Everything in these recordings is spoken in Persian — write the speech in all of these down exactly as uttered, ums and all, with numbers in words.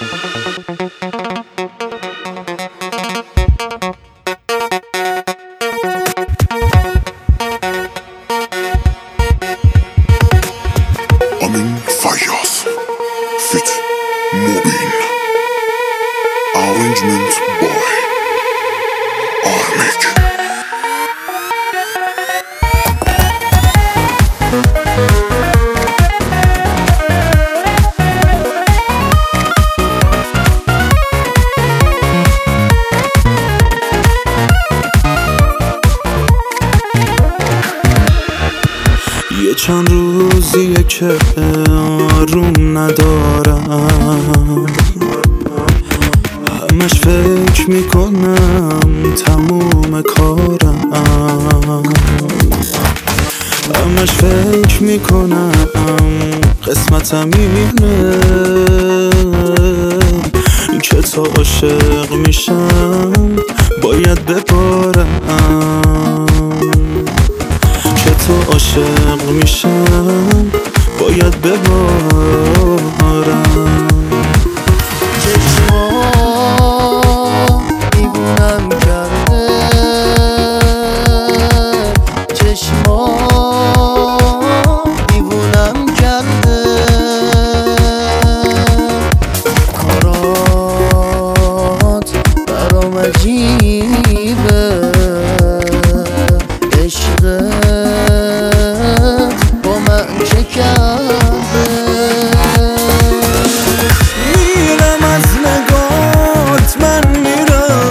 Amin Fayyaz Fit Mubin Arrangement by Armik. یه چند روزیه که آروم ندارم، همش فکر میکنم تموم کارم، همش فکر میکنم قسمتم اینه که تا عاشق میشم باید ببارم، که تو عاشق میشم باید ببارم. چشما دیوونم کرده، چشما دیوونم کرده، کارات برام عجیبه، عشقت با من چه کرده؟ میرم از نگات من میرم،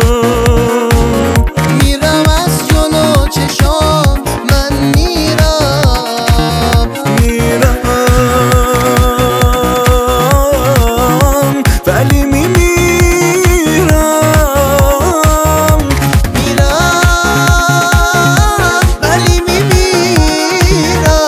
میرم از جلو چشات من میرم، میرم ولی میمیرم، میرم ولی میمیرم.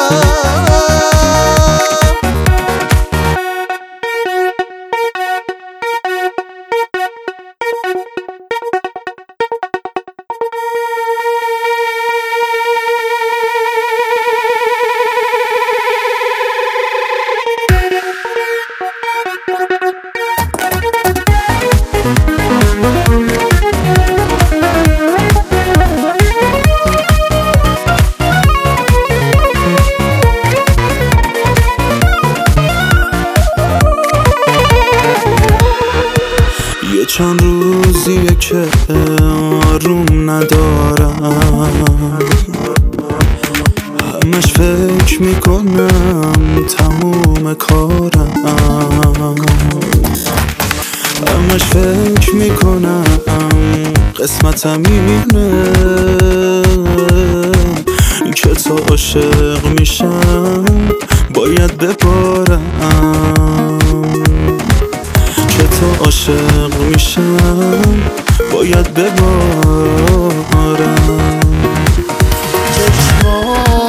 یه چند روزیه که آروم ندارم، همش فکر میکنم تموم کارم، همش فکر میکنم قسمتم اینه که تا عاشق میشم باید ببارم، که تو عاشق میشم باید ببارم. چشما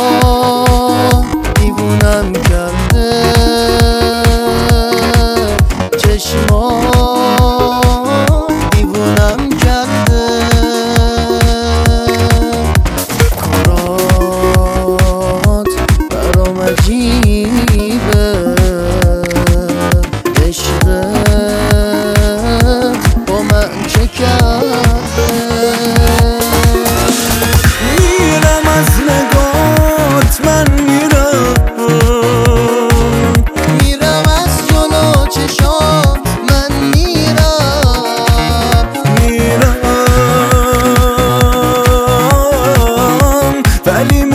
دیوونم کرده، چشما دیوونم کرده، کارات برام عجیبه، عشقت با من چه کرده؟ میرم از نگات من میرم، میرم از جلو چشات من میرم، میرم ولی